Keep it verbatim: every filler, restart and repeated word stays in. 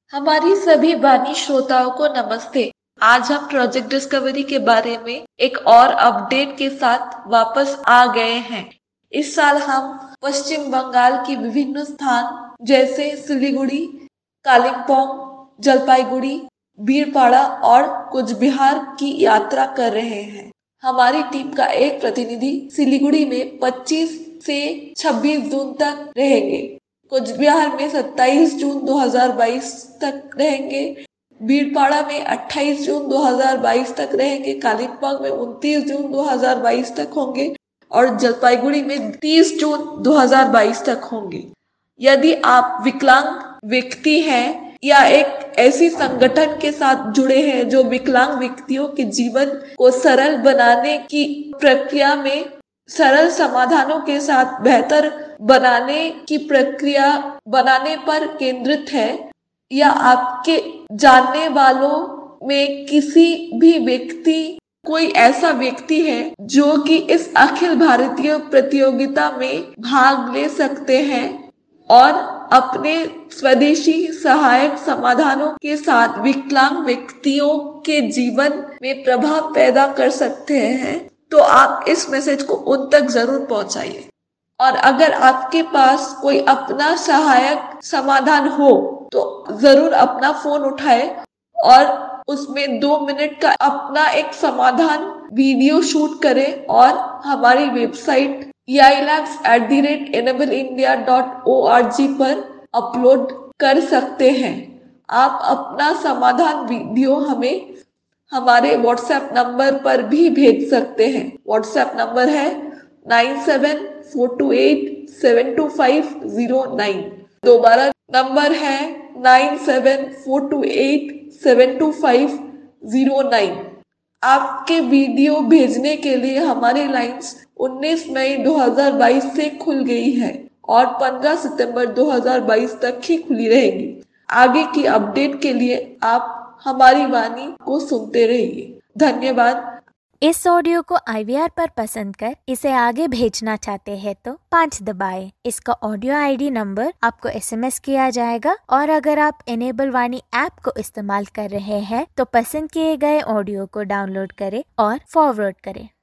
हमारी सभी वाणी श्रोताओं को नमस्ते। आज हम प्रोजेक्ट डिस्कवरी के बारे में एक और अपडेट के साथ वापस आ गए हैं। इस साल हम पश्चिम बंगाल की विभिन्न स्थान जैसे सिलीगुड़ी, कालिम्पोंग, जलपाईगुड़ी, बीरपाड़ा और कुछ बिहार की यात्रा कर रहे हैं। हमारी टीम का एक प्रतिनिधि सिलीगुड़ी में पच्चीस से छब्बीस जून तक रहेंगे, कुछ बिहार में सत्ताईस जून दो हज़ार बाईस तक रहेंगे, बीरपाड़ा में अट्ठाईस जून दो हज़ार बाईस तक रहेंगे, कालिम्पोंग में उनतीस जून दो हज़ार बाईस तक होंगे और जलपाईगुड़ी में तीस जून दो हज़ार बाईस तक होंगे। यदि आप विकलांग व्यक्ति हैं या एक ऐसी संगठन के साथ जुड़े हैं जो विकलांग व्यक्तियों के जीवन को सरल बनाने की प्रक्रिया में सरल समाधानों के साथ बेहतर बनाने की प्रक्रिया बनाने पर केंद्रित है, या आपके जानने वालों में किसी भी व्यक्ति कोई ऐसा व्यक्ति है जो कि इस अखिल भारतीय प्रतियोगिता में भाग ले सकते हैं और अपने स्वदेशी सहायक समाधानों के साथ विकलांग व्यक्तियों के जीवन में प्रभाव पैदा कर सकते हैं, तो आप इस मैसेज को उन तक जरूर पहुंचाइए। और अगर आपके पास कोई अपना सहायक समाधान हो तो जरूर अपना फोन उठाए और उसमें दो मिनट का अपना एक समाधान वीडियो शूट करें और हमारी website E I labs at the rate enable India dot O R G पर अपलोड कर सकते हैं। आप अपना समाधान वीडियो हमें हमारे व्हाट्सएप नंबर पर भी भेज सकते हैं। व्हाट्सएप नंबर है nine seven four two eight seven two five zero nine. दोबारा नंबर है nine seven four two eight seven two five zero nine. आपके वीडियो भेजने के लिए हमारी लाइंस उन्नीस मई दो हज़ार बाईस से खुल गई है और पंद्रह सितंबर दो हज़ार बाईस तक ही खुली रहेगी। आगे की अपडेट के लिए आप हमारी वाणी को सुनते रहिए। धन्यवाद। इस ऑडियो को आई वी आर पर पसंद कर इसे आगे भेजना चाहते हैं तो पाँच दबाएं। इसका ऑडियो आई डी नंबर आपको एस एम एस किया जाएगा और अगर आप एनेबल वाणी ऐप को इस्तेमाल कर रहे हैं तो पसंद किए गए ऑडियो को डाउनलोड करें और फॉरवर्ड करें।